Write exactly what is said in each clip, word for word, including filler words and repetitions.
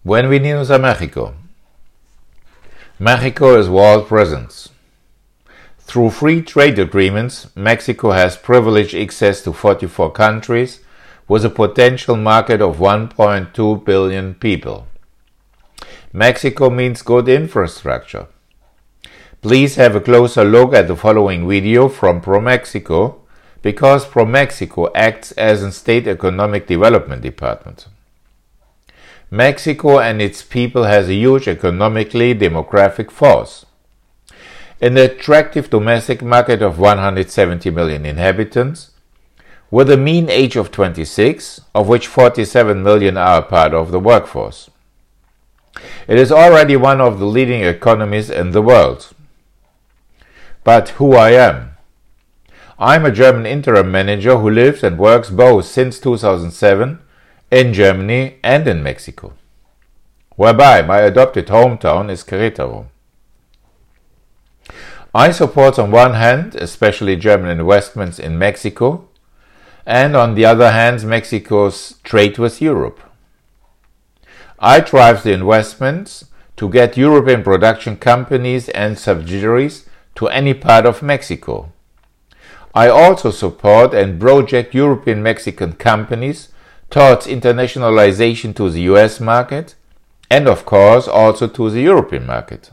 Bienvenidos a Mexico. Mexico is world presence. Through free trade agreements, Mexico has privileged access to forty-four countries with a potential market of one point two billion people. Mexico means good infrastructure. Please have a closer look at the following video from ProMexico, because ProMexico acts as a state economic development department. Mexico and its people has a huge economically demographic force. An attractive domestic market of one hundred seventy million inhabitants, with a mean age of twenty-six, of which forty-seven million are part of the workforce. It is already one of the leading economies in the world. But who I am? I'm a German interim manager who lives and works both since two thousand seven in Germany and in Mexico, whereby my adopted hometown is Querétaro. I support on one hand especially German investments in Mexico, and on the other hand Mexico's trade with Europe. I drive the investments to get European production companies and subsidiaries to any part of Mexico. I also support and project European Mexican companies towards internationalization to the U S market and of course also to the European market.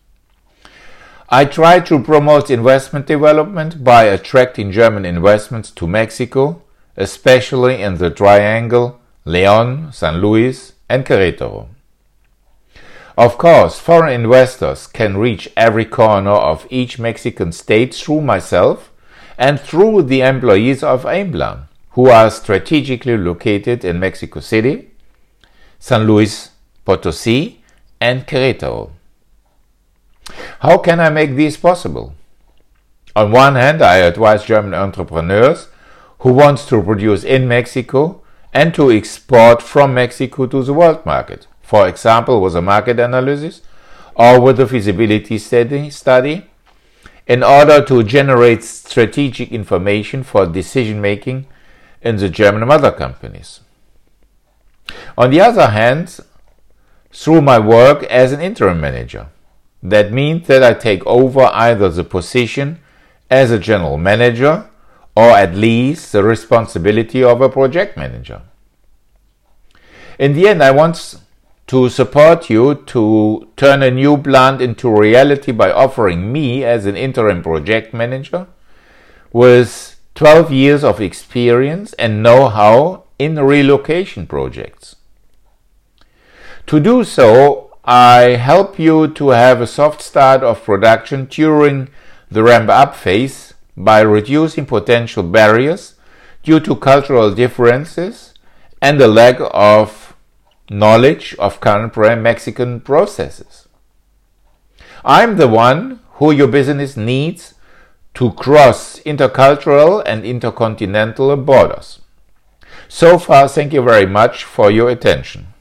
I try to promote investment development by attracting German investments to Mexico, especially in the Triangle, León, San Luis and Querétaro. Of course, foreign investors can reach every corner of each Mexican state through myself and through the employees of AIMLA, who are strategically located in Mexico City, San Luis Potosí and Querétaro. How can I make this possible? On one hand, I advise German entrepreneurs who want to produce in Mexico and to export from Mexico to the world market, for example with a market analysis or with a feasibility study, study in order to generate strategic information for decision making in the German mother companies. On the other hand, through my work as an interim manager, that means that I take over either the position as a general manager or at least the responsibility of a project manager. In the end, I want to support you to turn a new plant into reality by offering me as an interim project manager with twelve years of experience and know-how in relocation projects. To do so, I help you to have a soft start of production during the ramp-up phase by reducing potential barriers due to cultural differences and the lack of knowledge of current Mexican processes. I'm the one who your business needs to cross intercultural and intercontinental borders. So far, thank you very much for your attention.